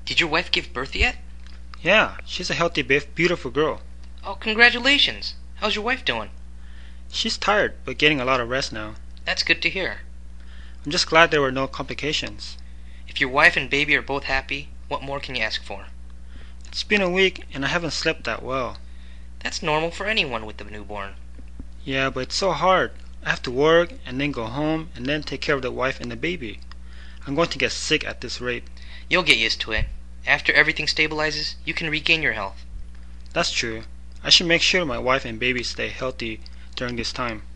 Did your wife give birth yet? Yeah, she's a healthy, beautiful girl. Oh, congratulations. How's your wife doing? She's tired, but getting a lot of rest now. That's good to hear. I'm just glad there were no complications. If your wife and baby are both happy, what more can you ask for? It's been a week and I haven't slept that well. That's normal for anyone with a newborn. Yeah, but it's so hard. I have to work and then go home and then take care of the wife and the baby. I'm going to get sick at this rate. You'll get used to it. After everything stabilizes, you can regain your health. That's true. I should make sure my wife and baby stay healthy during this time.